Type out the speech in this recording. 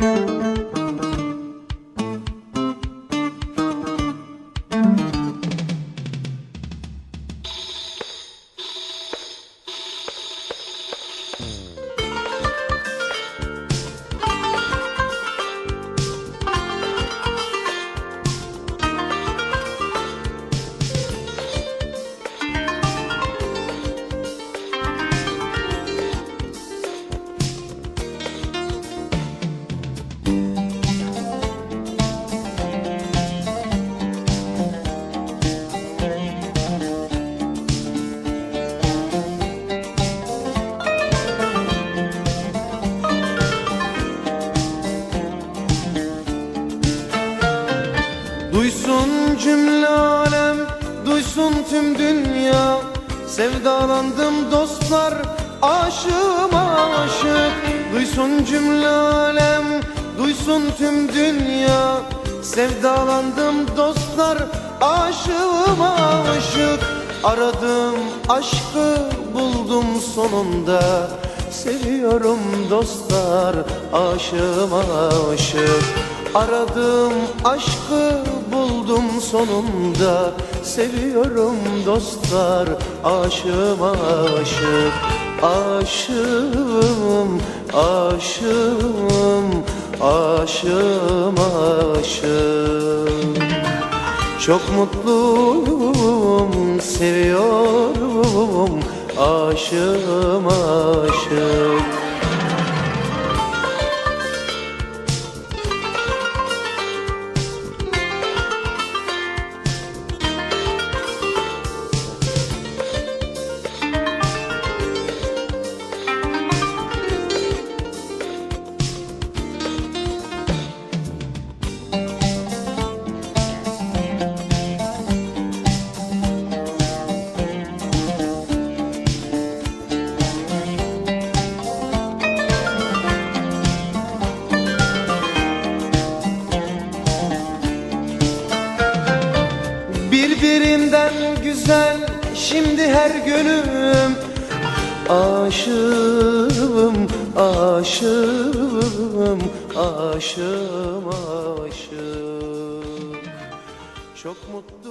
Duysun cümle alem, duysun tüm dünya, sevdalandım dostlar, aşığım aşık. Duysun cümle alem, duysun tüm dünya, sevdalandım dostlar, aşığım aşık. Aradım aşkı buldum sonunda, seviyorum dostlar, aşığım aşık. Aradım aşkı buldum sonunda, seviyorum dostlar, aşığım aşık. Aşığım, aşığım, aşığım aşık. Çok mutluyum, seviyorum, aşığım aşık. Birbirinden güzel şimdi her gönlüm, aşığım, aşığım, aşığım aşık. Çok mutlu